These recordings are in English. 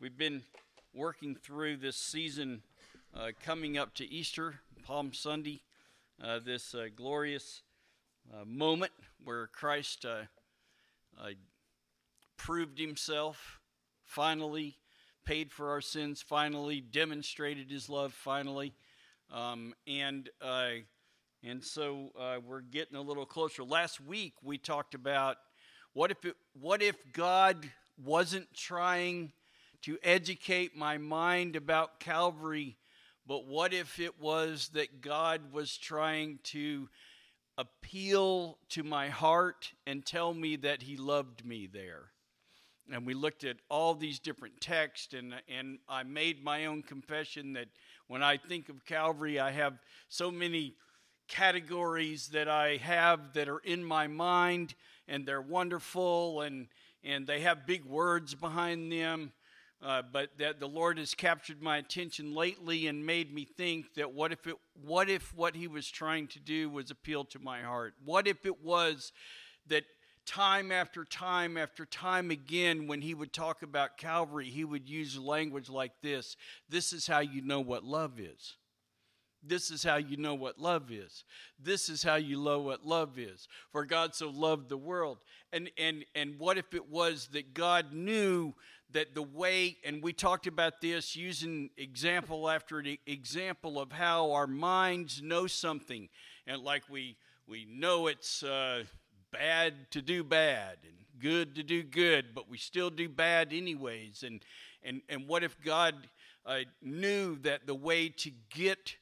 We've been working through this season coming up to Easter, Palm Sunday, this glorious moment where Christ proved himself, finally paid for our sins, finally demonstrated his love, finally. And so we're getting a little closer. Last week we talked about what if God wasn't trying to educate my mind about Calvary, but what if it was that God was trying to appeal to my heart and tell me that he loved me there? And we looked at all these different texts, and I made my own confession that when I think of Calvary, I have so many categories that I have that are in my mind, and they're wonderful, and they have big words behind them. But that the Lord has captured my attention lately and made me think that what if what he was trying to do was appeal to my heart? What if it was that time after time after time again, when he would talk about Calvary, he would use language like this: this is how you know what love is. This is how you know what love is. This is how you know what love is. For God so loved the world. And what if it was that God knew that the way, and we talked about this using example after example of how our minds know something. And like we know it's bad to do bad and good to do good, but we still do bad anyways. And what if God knew that the way to get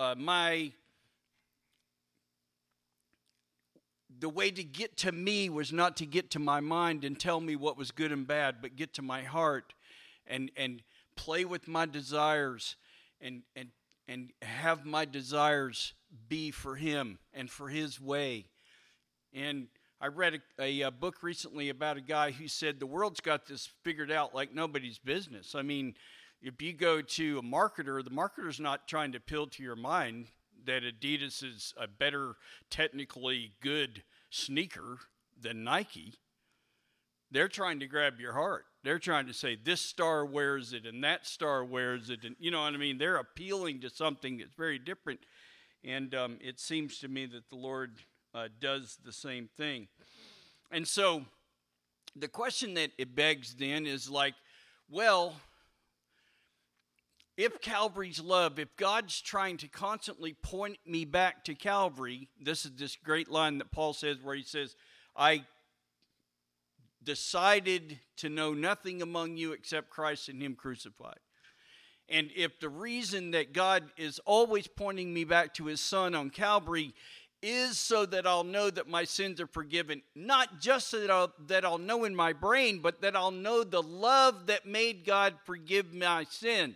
the way to get to me was not to get to my mind and tell me what was good and bad, but get to my heart and play with my desires and have my desires be for him and for his way. And I read a book recently about a guy who said the world's got this figured out like nobody's business. I mean, if you go to a marketer, the marketer's not trying to appeal to your mind that Adidas is a better technically good sneaker than Nike. They're trying to grab your heart. They're trying to say this star wears it and that star wears it. And you know what I mean? They're appealing to something that's very different. And it seems to me that the Lord does the same thing. And so the question that it begs then is like, well, if Calvary's love, if God's trying to constantly point me back to Calvary, this is this great line that Paul says where he says, I decided to know nothing among you except Christ and him crucified. And if the reason that God is always pointing me back to his son on Calvary is so that I'll know that my sins are forgiven, not just so that I'll know in my brain, but that I'll know the love that made God forgive my sins.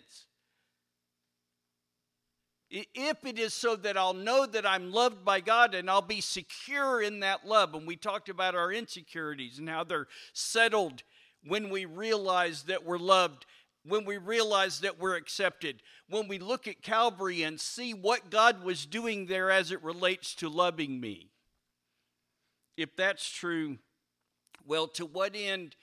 If it is so that I'll know that I'm loved by God and I'll be secure in that love. And we talked about our insecurities and how they're settled when we realize that we're loved, when we realize that we're accepted, when we look at Calvary and see what God was doing there as it relates to loving me. If that's true, well, to what end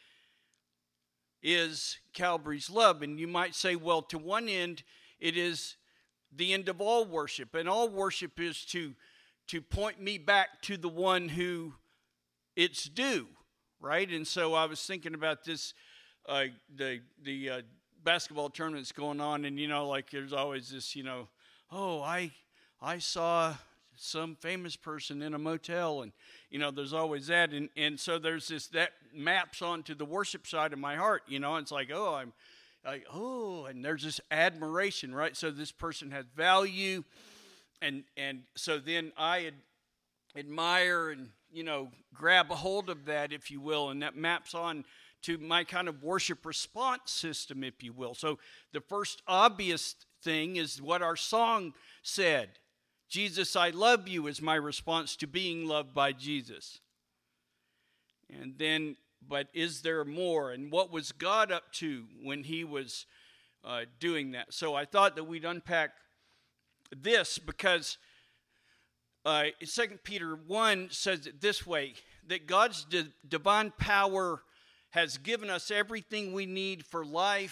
is Calvary's love? And you might say, well, to one end, it is the end of all worship. And all worship is to point me back to the one who it's due, right? And so I was thinking about this, the basketball tournament that's going on, and, you know, like there's always this, you know, oh, I saw some famous person in a motel, and, you know, there's always that. And so there's this, that maps onto the worship side of my heart, you know, and it's like, and there's this admiration, right? So this person has value, and so then I admire and, you know, grab a hold of that, if you will, and that maps on to my kind of worship response system, if you will. So the first obvious thing is what our song said. Jesus, I love you is my response to being loved by Jesus. And then, but is there more? And what was God up to when he was doing that? So I thought that we'd unpack this because 2 Peter 1 says it this way, that God's divine power has given us everything we need for life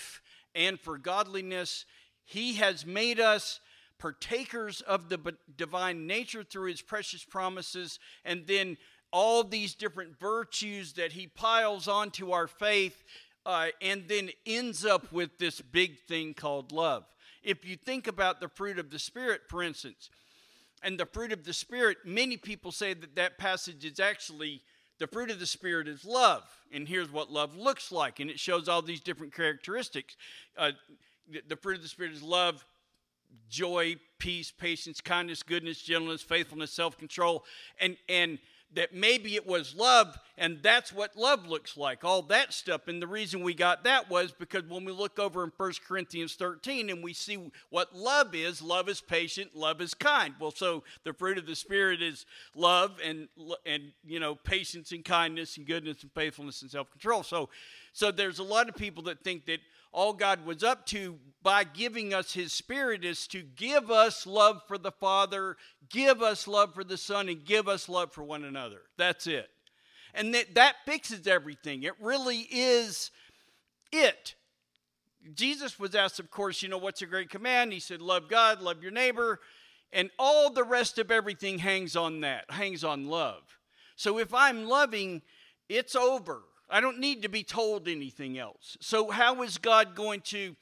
and for godliness. He has made us partakers of the divine nature through his precious promises, and then all these different virtues that he piles onto our faith, and then ends up with this big thing called love. If you think about the fruit of the Spirit, for instance, and the fruit of the Spirit, many people say that that passage is actually, the fruit of the Spirit is love. And here's what love looks like. And it shows all these different characteristics. The fruit of the Spirit is love, joy, peace, patience, kindness, goodness, gentleness, faithfulness, self-control. And that maybe it was love, and that's what love looks like, all that stuff. And the reason we got that was because when we look over in 1 Corinthians 13 and we see what love is patient, love is kind. Well, so the fruit of the Spirit is love and patience and kindness and goodness and faithfulness and self-control. So there's a lot of people that think that all God was up to by giving us his Spirit is to give us love for the Father, give us love for the Son, and give us love for one another. That's it. And that fixes everything. It really is it. Jesus was asked, of course, what's a great command? He said, love God, love your neighbor, and all the rest of everything hangs on that, hangs on love. So if I'm loving, it's over. I don't need to be told anything else. So how is God going to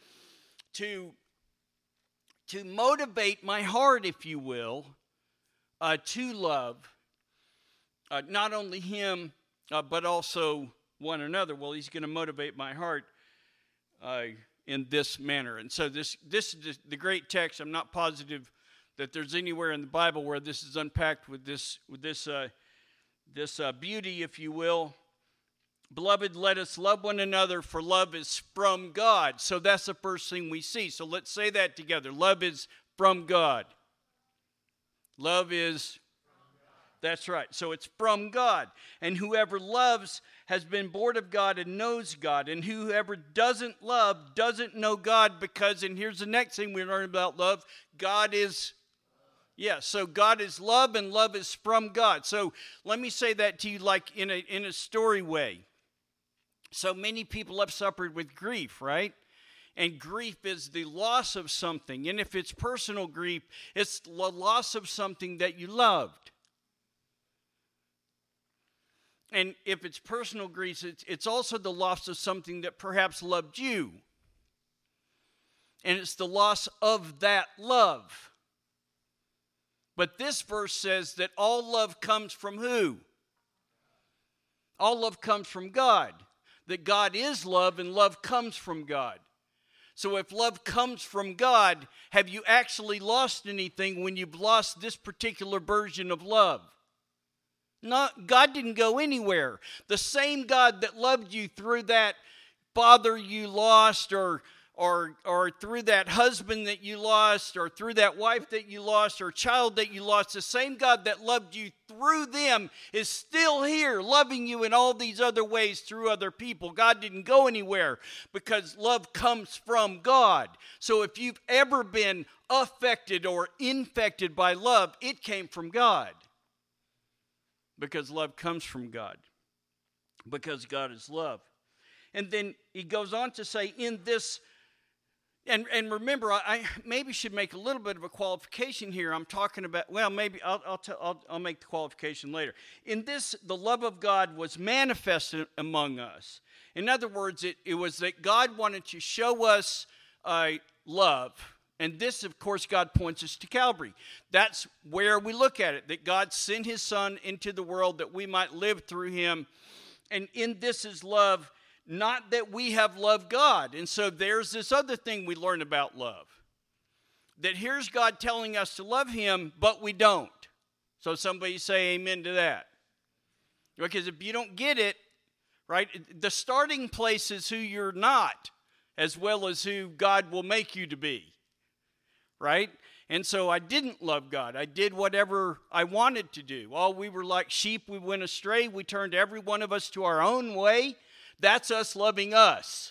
motivate my heart, if you will, to love not only him, but also one another? Well, he's going to motivate my heart in this manner. And so this is the great text. I'm not positive that there's anywhere in the Bible where this is unpacked with this beauty, if you will. Beloved, let us love one another, for love is from God. So that's the first thing we see. So let's say that together. Love is from God. Love is from God. That's right. So it's from God. And whoever loves has been born of God and knows God. And whoever doesn't love doesn't know God, because, and here's the next thing we learn about love, God is so God is love, and love is from God. So let me say that to you like in a story way. So many people have suffered with grief, right? And grief is the loss of something. And if it's personal grief, it's the loss of something that you loved. And if it's personal grief, it's also the loss of something that perhaps loved you. And it's the loss of that love. But this verse says that all love comes from who? All love comes from God. That God is love and love comes from God. So if love comes from God, have you actually lost anything when you've lost this particular version of love? No, God didn't go anywhere. The same God that loved you through that father you lost, or through that husband that you lost, or through that wife that you lost, or child that you lost, the same God that loved you through them is still here, loving you in all these other ways through other people. God didn't go anywhere because love comes from God. So if you've ever been affected or infected by love, it came from God. Because love comes from God. Because God is love. And then he goes on to say, in this, and remember, I maybe should make a little bit of a qualification here. I'm talking about, well, maybe I'll make the qualification later. In this, the love of God was manifested among us. In other words, it was that God wanted to show us love. And this, of course, God points us to Calvary. That's where we look at it, that God sent his Son into the world that we might live through him. And in this is love, not that we have loved God. And so there's this other thing we learn about love. That here's God telling us to love him, but we don't. So somebody say amen to that. Because if you don't get it, right, the starting place is who you're not, as well as who God will make you to be. Right? And so I didn't love God. I did whatever I wanted to do. We were like sheep, we went astray. We turned every one of us to our own way. That's us loving us.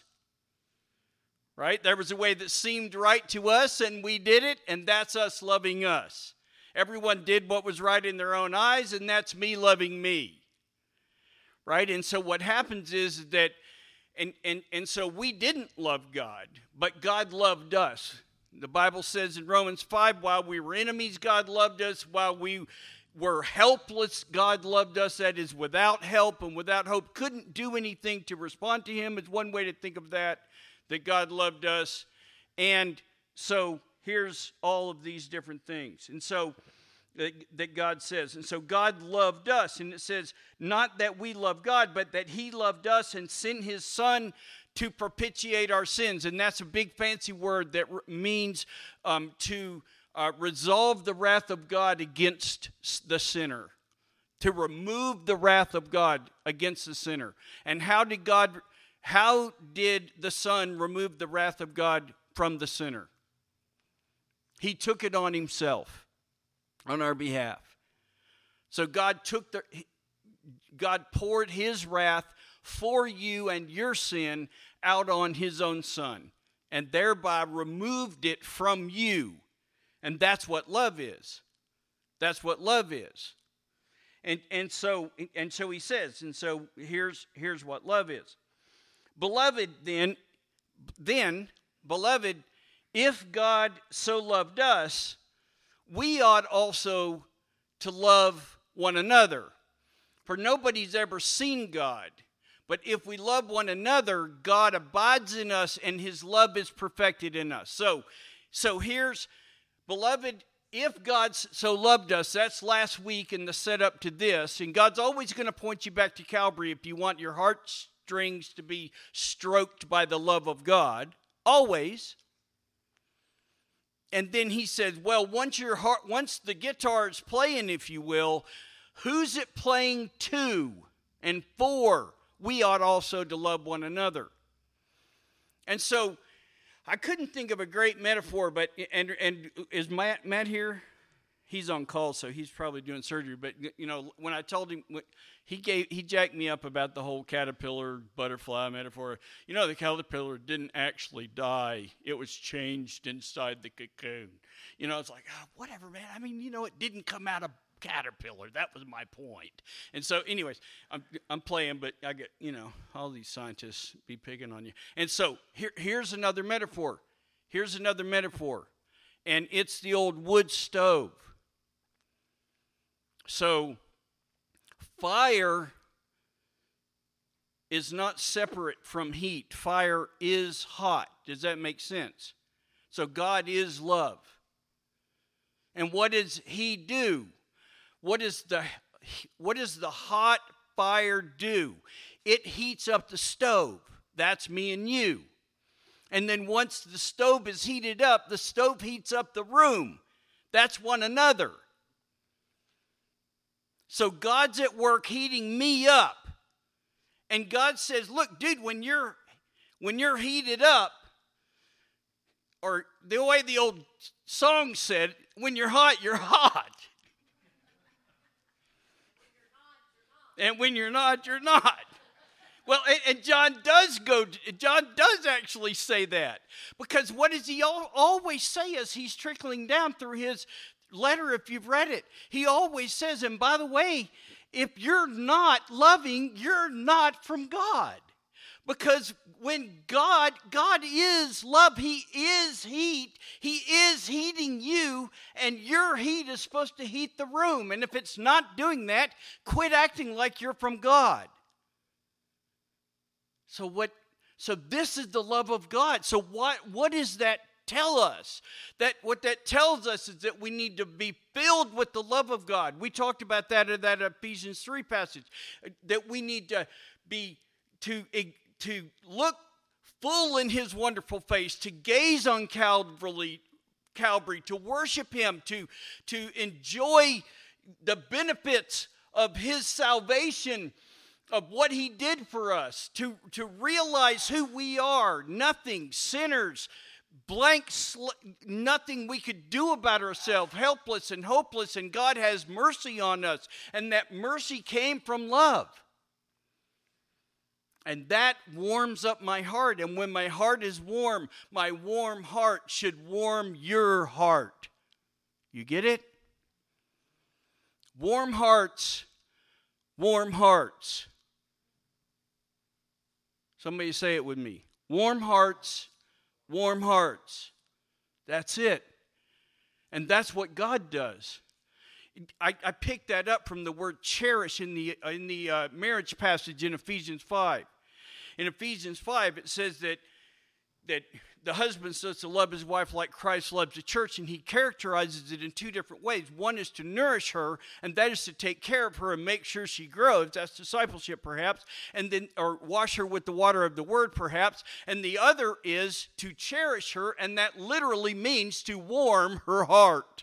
Right? There was a way that seemed right to us, and we did it, and that's us loving us. Everyone did what was right in their own eyes, and that's me loving me. Right? And so what happens is that And so we didn't love God, but God loved us. The Bible says in Romans 5, while we were enemies, God loved us. While we were helpless, God loved us. That is, without help and without hope, couldn't do anything to respond to him. It's one way to think of that God loved us. And so here's all of these different things. And so that God says. And so God loved us. And it says, not that we love God, but that he loved us and sent his son to propitiate our sins. And that's a big fancy word that means to resolve the wrath of God against the sinner. To remove the wrath of God against the sinner. And how did the Son remove the wrath of God from the sinner? He took it on himself, on our behalf. So God poured his wrath for you and your sin out on his own Son, and thereby removed it from you. And that's what love is. That's what love is. And so he says, and so here's what love is. Beloved, beloved, if God so loved us, we ought also to love one another. For nobody's ever seen God. But if we love one another, God abides in us and his love is perfected in us. So here's, beloved, if God so loved us, that's last week in the setup to this. And God's always going to point you back to Calvary if you want your heartstrings to be stroked by the love of God. Always. And then he says, well, once the guitar is playing, if you will, who's it playing to and for? We ought also to love one another. And so I couldn't think of a great metaphor, but and is Matt here? He's on call, so he's probably doing surgery. But when I told him, he jacked me up about the whole caterpillar butterfly metaphor. The caterpillar didn't actually die; it was changed inside the cocoon. It's like, whatever, man. I mean, it didn't come out of caterpillar. That was my point. And so, anyways, I'm playing, but I get all these scientists be picking on you. And so here's another metaphor. And it's the old wood stove. So, fire is not separate from heat. Fire is hot. Does that make sense? So, God is love. And what does he do? What does the hot fire do? It heats up the stove. That's me and you. And then once the stove is heated up, the stove heats up the room. That's one another. So God's at work heating me up. And God says, look, dude, when you're heated up, or the way the old song said, when you're hot, you're hot. And when you're not, you're not. Well, and John does actually say that. Because what does he always say as he's trickling down through his letter, if you've read it? He always says, and by the way, if you're not loving, you're not from God. Because when God is love, he is heat. He is heating you, and your heat is supposed to heat the room. And if it's not doing that, quit acting like you're from God. So this is the love of God. So what does that tell us? What that tells us is that we need to be filled with the love of God. We talked about that in that Ephesians 3 passage. That we need to be to look full in his wonderful face, to gaze on Calvary, to worship him, to enjoy the benefits of his salvation, of what he did for us, to realize who we are, nothing, sinners, nothing we could do about ourselves, helpless and hopeless, and God has mercy on us, and that mercy came from love. And that warms up my heart. And when my heart is warm, my warm heart should warm your heart. You get it? Warm hearts, warm hearts. Somebody say it with me. Warm hearts, warm hearts. That's it. And that's what God does. I picked that up from the word cherish in the marriage passage in Ephesians 5. In Ephesians 5, it says that the husband says to love his wife like Christ loves the church, and he characterizes it in two different ways. One is to nourish her, and that is to take care of her and make sure she grows. That's discipleship, perhaps, and then or wash her with the water of the word, perhaps. And the other is to cherish her, and that literally means to warm her heart.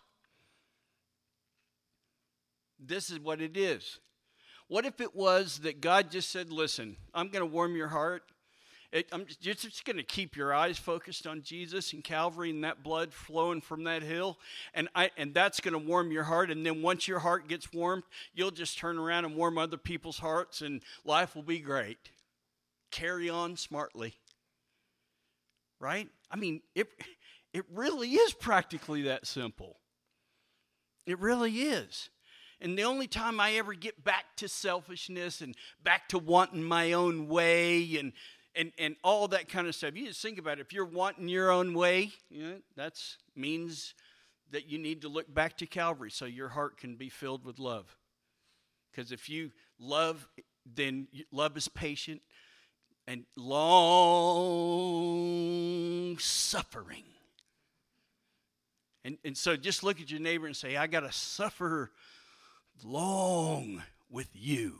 This is what it is. What if it was that God just said, listen, I'm going to warm your heart. I'm just going to keep your eyes focused on Jesus and Calvary and that blood flowing from that hill. And that's going to warm your heart. And then once your heart gets warmed, you'll just turn around and warm other people's hearts and life will be great. Carry on smartly. Right? I mean, it really is practically that simple. It really is. And the only time I ever get back to selfishness and back to wanting my own way and all that kind of stuff, you just think about it. If you're wanting your own way, that means that you need to look back to Calvary so your heart can be filled with love. Because if you love, then love is patient and long suffering. And so just look at your neighbor and say, I got to suffer long with you.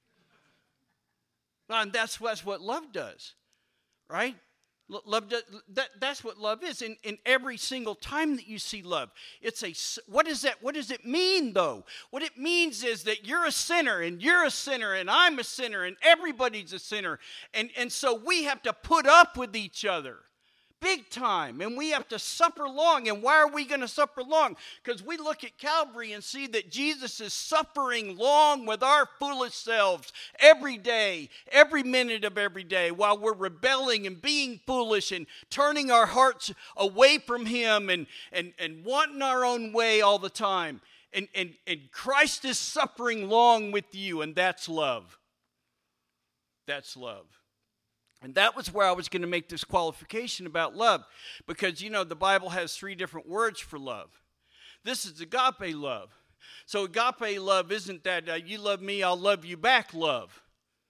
And that's what love does, right? Love does, that's what love is. In every single time that you see love, what is that? What does it mean, though? What it means is that you're a sinner, and you're a sinner, and I'm a sinner, and everybody's a sinner. And so we have to put up with each other. Big time, and we have to suffer long. And why are we going to suffer long? Because we look at Calvary and see that Jesus is suffering long with our foolish selves every day, every minute of every day, while we're rebelling and being foolish and turning our hearts away from Him and wanting our own way all the time. And Christ is suffering long with you, and that's love. That's love. And that was where I was going to make this qualification about love. Because, the Bible has 3 different words for love. This is agape love. So agape love isn't that you love me, I'll love you back love.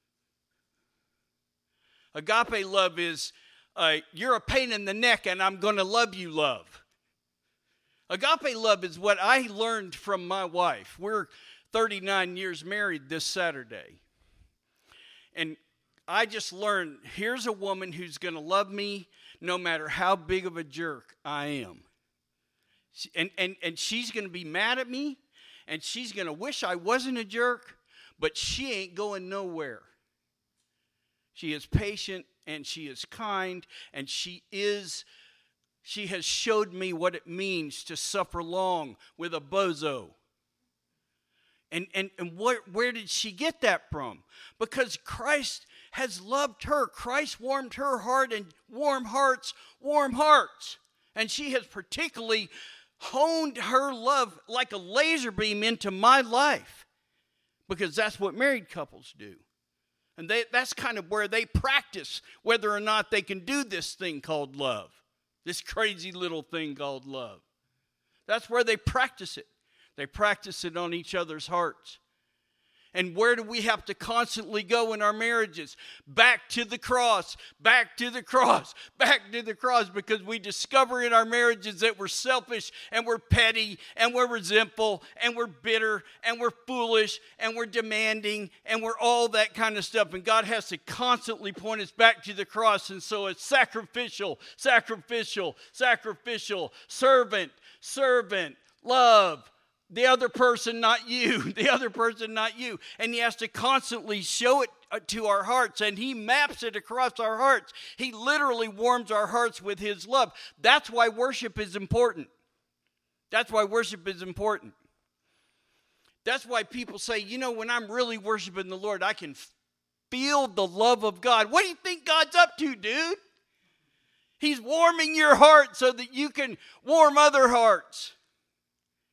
Agape love is you're a pain in the neck and I'm going to love you love. Agape love is what I learned from my wife. We're 39 years married this Saturday. And I just learned, here's a woman who's going to love me no matter how big of a jerk I am. And she's going to be mad at me, and she's going to wish I wasn't a jerk, but she ain't going nowhere. She is patient, and she is kind, and she has showed me what it means to suffer long with a bozo. And where did she get that from? Because Christ has loved her. Christ warmed her heart, and warm hearts, warm hearts. And she has particularly honed her love like a laser beam into my life. Because that's what married couples do. And that's kind of where they practice whether or not they can do this thing called love. This crazy little thing called love. That's where they practice it. They practice it on each other's hearts. And where do we have to constantly go in our marriages? Back to the cross, back to the cross, back to the cross, because we discover in our marriages that we're selfish and we're petty and we're resentful and we're bitter and we're foolish and we're demanding and we're all that kind of stuff. And God has to constantly point us back to the cross. And so it's sacrificial, sacrificial, sacrificial, servant, servant, love. The other person, not you. The other person, not you. And He has to constantly show it to our hearts. And He maps it across our hearts. He literally warms our hearts with His love. That's why worship is important. That's why worship is important. That's why people say, when I'm really worshiping the Lord, I can feel the love of God. What do you think God's up to, dude? He's warming your heart so that you can warm other hearts.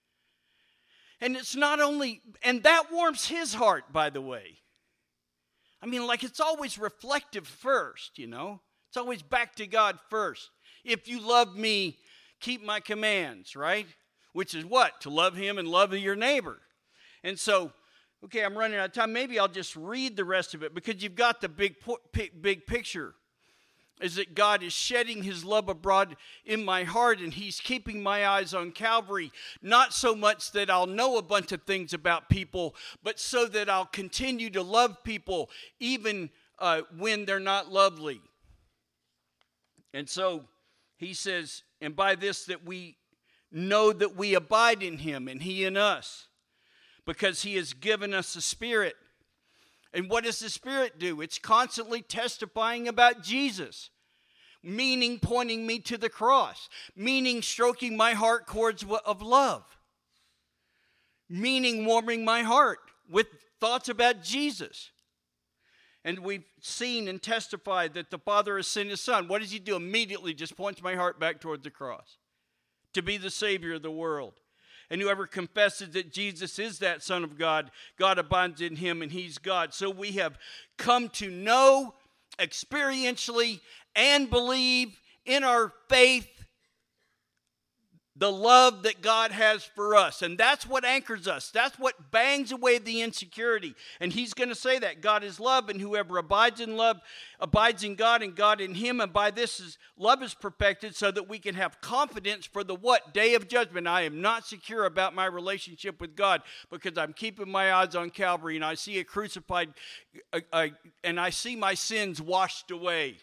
And it's not only, and that warms His heart, by the way. I mean, like it's always reflective first, you know. It's always back to God first. If you love me, keep my commands, right? Which is what? To love him and love your neighbor. And so, okay, I'm running out of time. Maybe I'll just read the rest of it because you've got the big picture. Is that God is shedding his love abroad in my heart, and he's keeping my eyes on Calvary, not so much that I'll know a bunch of things about people, but so that I'll continue to love people even when they're not lovely. And so he says, and by this that we know that we abide in him and he in us, because he has given us the Spirit. And what does the Spirit do? It's constantly testifying about Jesus, meaning pointing me to the cross, meaning stroking my heart chords of love, meaning warming my heart with thoughts about Jesus. And we've seen and testified that the Father has sent his Son. What does he do? Immediately just points my heart back toward the cross, to be the Savior of the world. And whoever confesses that Jesus is that Son of God, God abides in him and he's God. So we have come to know experientially and believe in our faith the love that God has for us. And that's what anchors us. That's what bangs away the insecurity. And he's going to say that God is love, and whoever abides in love abides in God and God in him. And by this love is perfected so that we can have confidence for the what? Day of judgment. I am not secure about my relationship with God because I'm keeping my eyes on Calvary and I see a crucified and I see my sins washed away.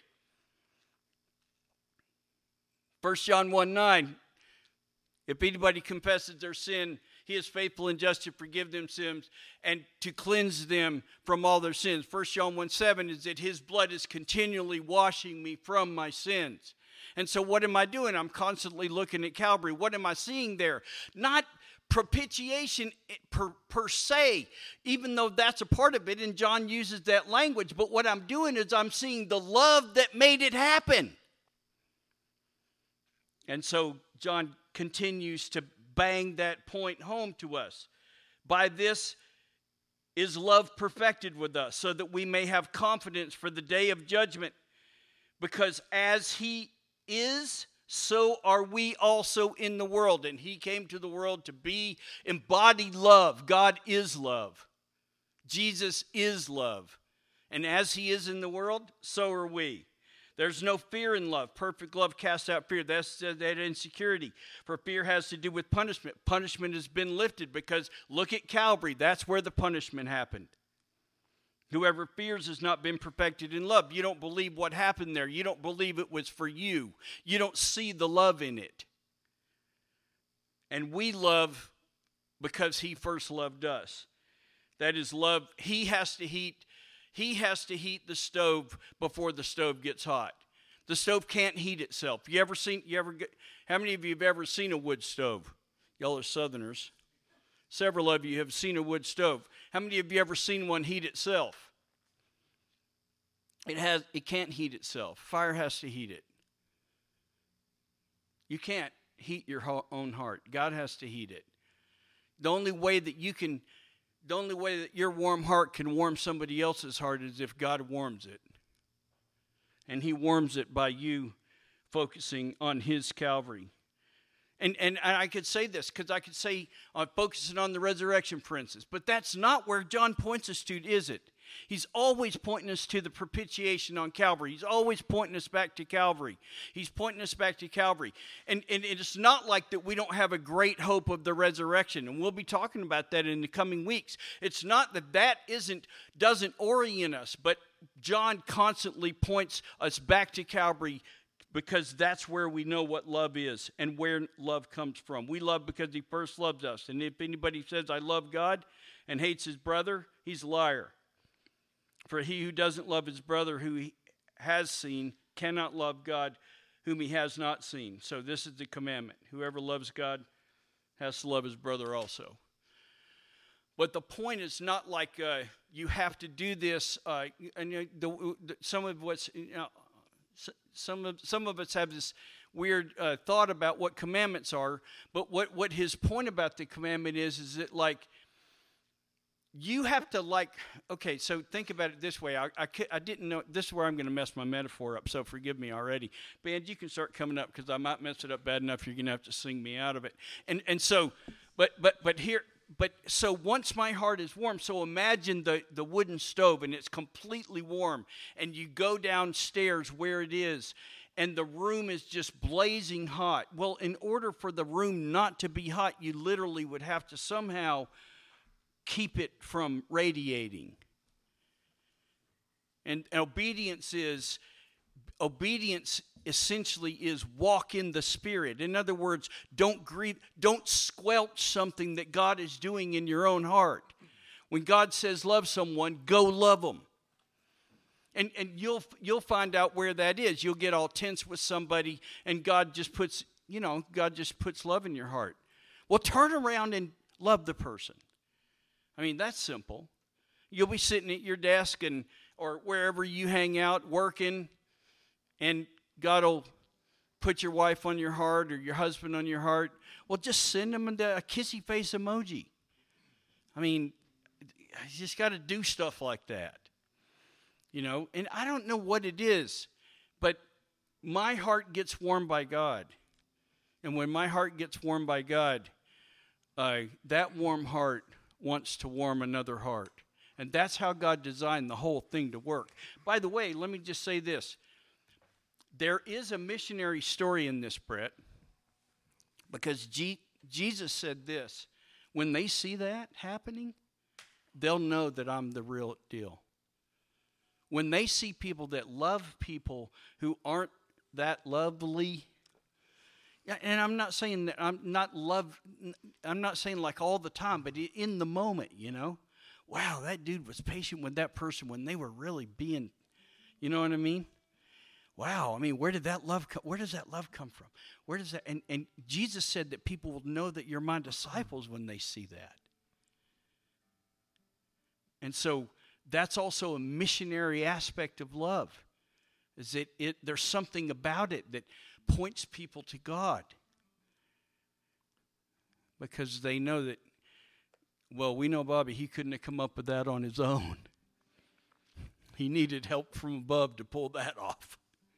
1 John 1:9. If anybody confesses their sin, he is faithful and just to forgive them sins and to cleanse them from all their sins. 1 John 1:7 is that his blood is continually washing me from my sins. And so what am I doing? I'm constantly looking at Calvary. What am I seeing there? Not propitiation per se, even though that's a part of it, and John uses that language. But what I'm doing is I'm seeing the love that made it happen. And so John continues to bang that point home to us. By this is love perfected with us, so that we may have confidence for the day of judgment. Because as he is, so are we also in the world. And he came to the world to be embodied love. God is love. Jesus is love. And as he is in the world, so are we. There's no fear in love. Perfect love casts out fear. That's that insecurity. For fear has to do with punishment. Punishment has been lifted because look at Calvary. That's where the punishment happened. Whoever fears has not been perfected in love. You don't believe what happened there. You don't believe it was for you. You don't see the love in it. And we love because he first loved us. That is love. He has to heat the stove before the stove gets hot. The stove can't heat itself. How many of you have ever seen a wood stove? Y'all are Southerners. Several of you have seen a wood stove. How many of you ever seen one heat itself? It can't heat itself. Fire has to heat it. You can't heat your own heart. God has to heat it. The only way that your warm heart can warm somebody else's heart is if God warms it. And he warms it by you focusing on his Calvary. And I could say this because I could say focusing on the resurrection, for instance. But that's not where John points us to, is it? He's always pointing us to the propitiation on Calvary. He's always pointing us back to Calvary. He's pointing us back to Calvary. And it's not like that we don't have a great hope of the resurrection. And we'll be talking about that in the coming weeks. It's not that doesn't orient us, but John constantly points us back to Calvary because that's where we know what love is and where love comes from. We love because he first loved us. And if anybody says, I love God and hates his brother, he's a liar. For he who doesn't love his brother who he has seen cannot love God whom he has not seen. So this is the commandment. Whoever loves God has to love his brother also. But the point is not like you have to do this. Some of us have this weird thought about what commandments are. But what his point about the commandment is that like you have to okay, so think about it this way. I didn't know, this is where I'm going to mess my metaphor up, so forgive me already. Band, you can start coming up because I might mess it up bad enough you're going to have to sing me out of it. And so, so once my heart is warm, so imagine the wooden stove and it's completely warm and you go downstairs where it is and the room is just blazing hot. Well, in order for the room not to be hot, you literally would have to somehow keep it from radiating. And obedience essentially is walk in the Spirit. In other words, don't squelch something that God is doing in your own heart. When God says love someone, go love them. And you'll find out where that is. You'll get all tense with somebody and God just puts love in your heart. Well, turn around and love the person. I mean, that's simple. You'll be sitting at your desk or wherever you hang out working, and God will put your wife on your heart or your husband on your heart. Well, just send them a kissy face emoji. I mean, you just got to do stuff like that. And I don't know what it is, but my heart gets warmed by God. And when my heart gets warmed by God, that warm heart wants to warm another heart. And that's how God designed the whole thing to work. By the way, let me just say this. There is a missionary story in this, Brett, because Jesus said this. When they see that happening, they'll know that I'm the real deal. When they see people that love people who aren't that lovely, and I'm not saying that I'm not saying like all the time, but in the moment, wow, that dude was patient with that person when they were really being, you know what I mean? Wow, I mean, where does that love come from? Where does that, and Jesus said that people will know that you're my disciples when they see that. And so that's also a missionary aspect of love, is that there's something about it that points people to God. Because they know that, well, we know Bobby, he couldn't have come up with that on his own. He needed help from above to pull that off.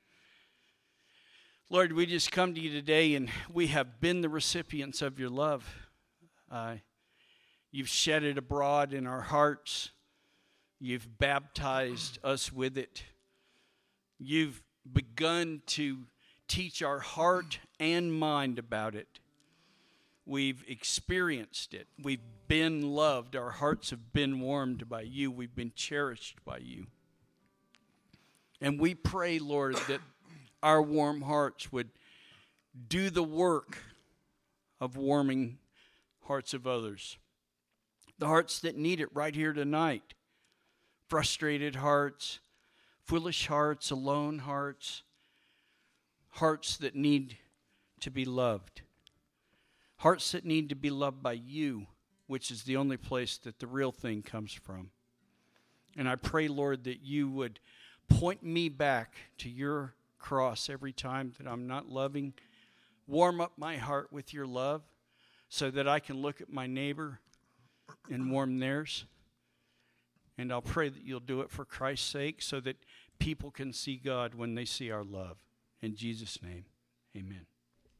Lord, we just come to you today, and we have been the recipients of your love. You've shed it abroad in our hearts. You've baptized us with it. You've begun to teach our heart and mind about it. We've experienced it. We've been loved. Our hearts have been warmed by you. We've been cherished by you. And we pray, Lord, that our warm hearts would do the work of warming hearts of others. The hearts that need it right here tonight. Frustrated hearts, foolish hearts, alone hearts, hearts that need to be loved. Hearts that need to be loved by you, which is the only place that the real thing comes from. And I pray, Lord, that you would point me back to your cross every time that I'm not loving. Warm up my heart with your love so that I can look at my neighbor and warm theirs. And I'll pray that you'll do it for Christ's sake so that people can see God when they see our love. In Jesus' name, amen.